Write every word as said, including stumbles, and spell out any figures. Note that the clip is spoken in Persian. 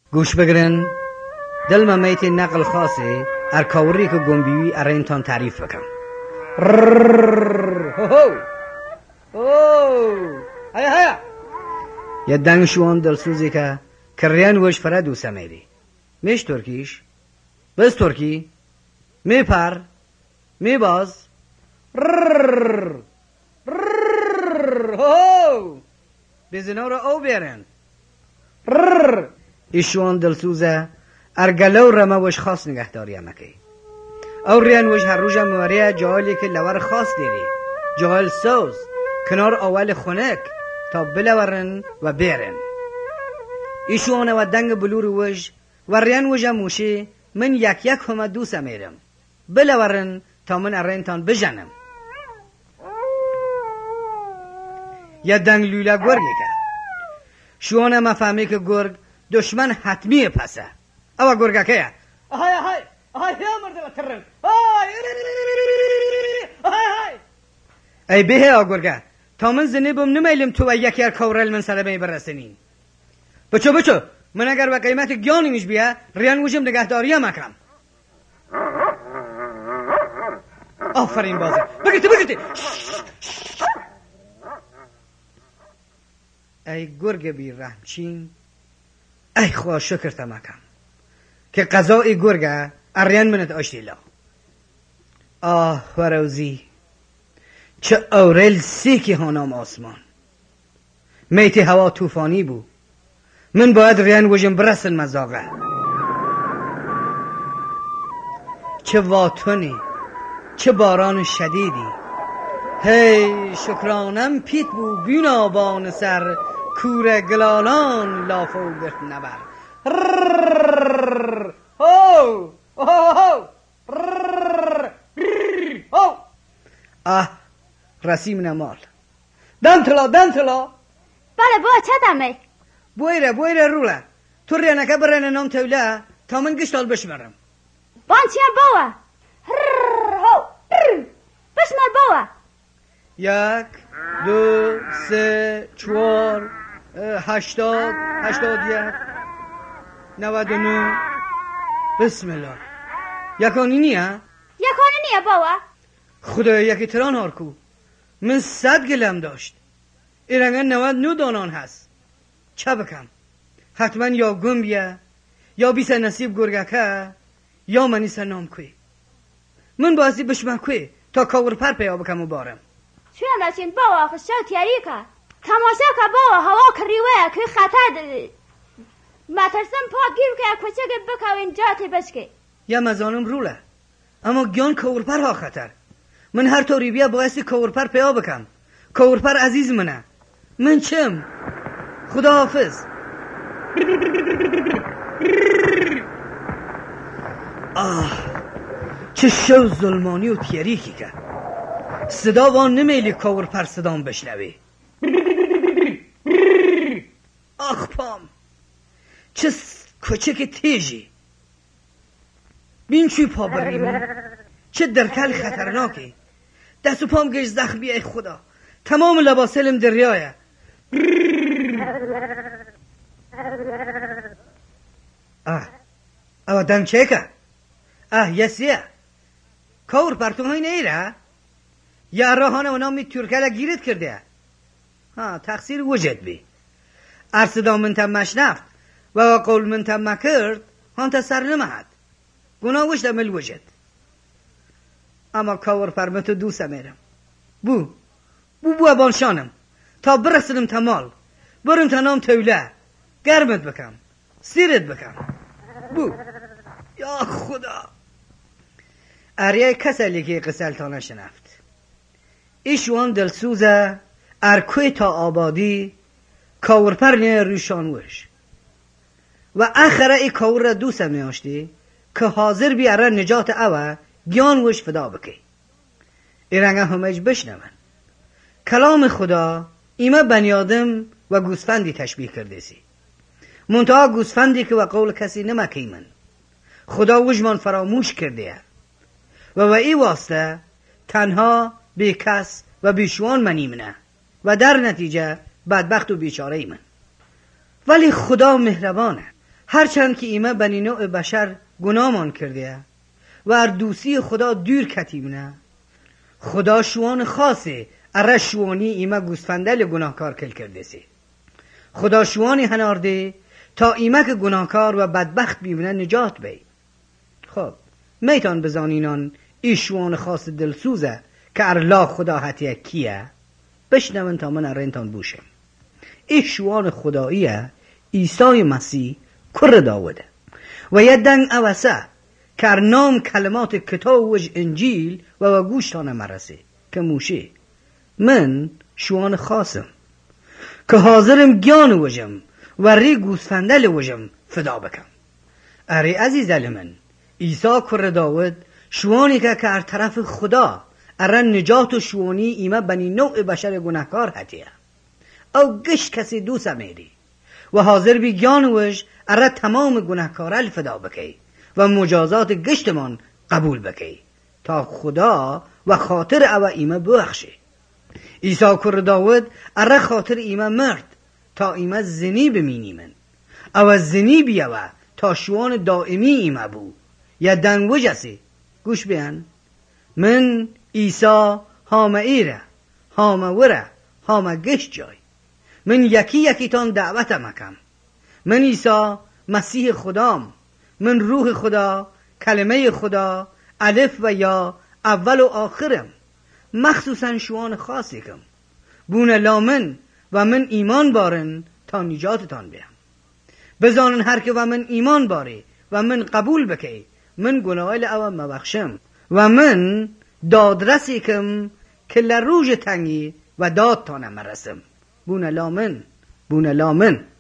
گوش بگرن دل ممیت نقل خاصه ارکاوری که گنبیوی ارینتان تعریف بکم. هیا هیا یه دنگشوان دلسوزی که کریان وش فرد و سمیری میش ترکیش بس ترکی می پر می باز بزنو را او بیرن ایشوان دلسوزه ارگلو رمه وش خاص نگهداری همکی او ریان وش هر روز موریه جالی که لور خاص دیدی جال سوز کنار اول خونک تا بلورن و بیرن ایشوان و دنگ بلور وش و ریان وش موشی من یک یک همه دوست میرم بلورن تا من ارینتان بجنم. یه دنگ لوله گرگی که شوانه ما فهمی که گرگ دشمن حتمی پسه او گرگه که آهای آهای آهای یا مرده بطرن ای به ها گرگه تا من زنیبم نمیلم تو و یکی ار کورل من سلبه برسنین بچو بچو من اگر به قیمت گیانی میش بیا ریان وشم نگهداری مکم. آفرین بازه بگیتی بگیتی ای گرگ بی رحمچین ای خواه شکر تمکم که قضای گرگه اریان منت آشتیلا. آه وروزی چه اورل سیکی هانام آسمان میتی هوا توفانی بو من باید ریان وجم برسن مزاقه چه واتونی چه باران شدیدی هی شکرانم پیت بو بینابان سر کوره گلالان لافو گرت نبر اه رسیم نمال دنتلا دنتلا بله با چه دمه بویره بویره روله تو رینکه برن نام توله تا من گشتال بشمرم بانچیم باوه بشمر باوه یک دو سه چوار هشتاد هشتاد یک نود و نو بسم الله یکانی نیه؟ یکانی نیه باوه خدای یکی تران هارکو من صد گلم داشت ایرنگن نود نو دانان هست چه بکم حتما یا گم بیه یا بیسه نصیب گرگکه یا منی سنام کوی من بازی بشمه کوی تا کور پر پیا بکم و بارم چون رسین باوا خشو تیاری که تماشا که باوا هوا کریوه که خطر داری مترسم پا گیر که کچه که بکوین جاتی بشکه یا مزانم روله اما گیان کورپر ها خطر من هر طوری بیا بایستی کورپر پیا بکم کورپر عزیز منه من چم خدا حافظ. آه چه شو ظلمانی و تیریکی که صدا وان نمیلی کورپر صدام بشنوی. آخ پام چه کوچک تیجی بین چوی پا بریمون چه درکل خطرناکی دست و پام گشت زخمی ای خدا تمام لباسلم دریایه. آه او دم چه که آه یسیه کور پرتون های نیره یا راهانه اونا می ترکل گیرت کرده ها تقصیر وجد بی ارسدا من تم مشنفت و قول من تم مکرد هان تسر نمهد گناه وش دمل وجد اما کور پرمتو دوست میرم بو بو بو ابانشانم تا برسلم تمال برم تنام توله گرمت بکم سیرت بکم بو یا خدا اریه کسلی که قسلتانه شنفت ایشوان دلسوزه ارکوی تا آبادی کورپر نه روشانوش و اخره ای کور دوست میاشتی که حاضر بیاره نجات اوه گیان وش فدا بکی ایرنگه همهج بشنون کلام خدا ایمه بنی آدم و گوسفندی تشبیه کرده سی منتها گوسفندی که و قول کسی نمکی من خدا وجمان فراموش کرده و و ای واسطه تنها بی کس و بیشوان منی منه و در نتیجه بدبخت و بیچاره ای من. ولی خدا مهربانه هرچند که ایمه بنی نوع بشر گناهمان کرده و ار دوستی خدا دور کتیمونه، خدا شوان خاصه اره شوانی ایمه گوسفندل گناهکار کل کرده سی. خدا شوانی هنارده تا ایمه که گناهکار و بدبخت بیمونه نجات بی. خب میتان بزانینان ای شوان خاص دلسوزه که ارلا خدا حتیه کیه؟ بشنون تا من ارینتان بوشم. ای شوان خداییه عیسی مسیح کر داوده و یه دنگ اوسه که ار نام کلمات کتاب وج انجیل و و گوشتانه مرسه که موشه من شوان خاصم که حاضرم گیان وجم و ری گوسفندل وجم فدا بکم. اری عزیز من عیسی کر داود شوانی که که ار طرف خدا اره نجات و شوانی ایمه بنی نوع بشر گناهکار هتیه او گشت کسی دوست میری و حاضر بی گیان وج اره تمام گناهکارل فدا بکی و مجازات گشتمان قبول بکی تا خدا و خاطر او ایمه بخشه. عیسی کر داود اره خاطر ایمه مرد تا ایمه زنی بمینی من او زنی بیوه تا شوان دائمی ایمه بو یا دنگ وجسی. گوش بیان من عیسی هامه ایره هامه وره هامه گشت جای من یکی یکی تان دعوت مکم. من عیسی مسیح خدام، من روح خدا، کلمه خدا، الف و یا، اول و آخرم، مخصوصا شوان خاصی کم بونه لامن و من ایمان بارن تا نجاتتان بیم. بزانن هر که و من ایمان باری و من قبول بکی من گناهل او مبخشم و من دادرسی کم که لروج تنگی و داد تانم رسم. بونه لامن بونه لامن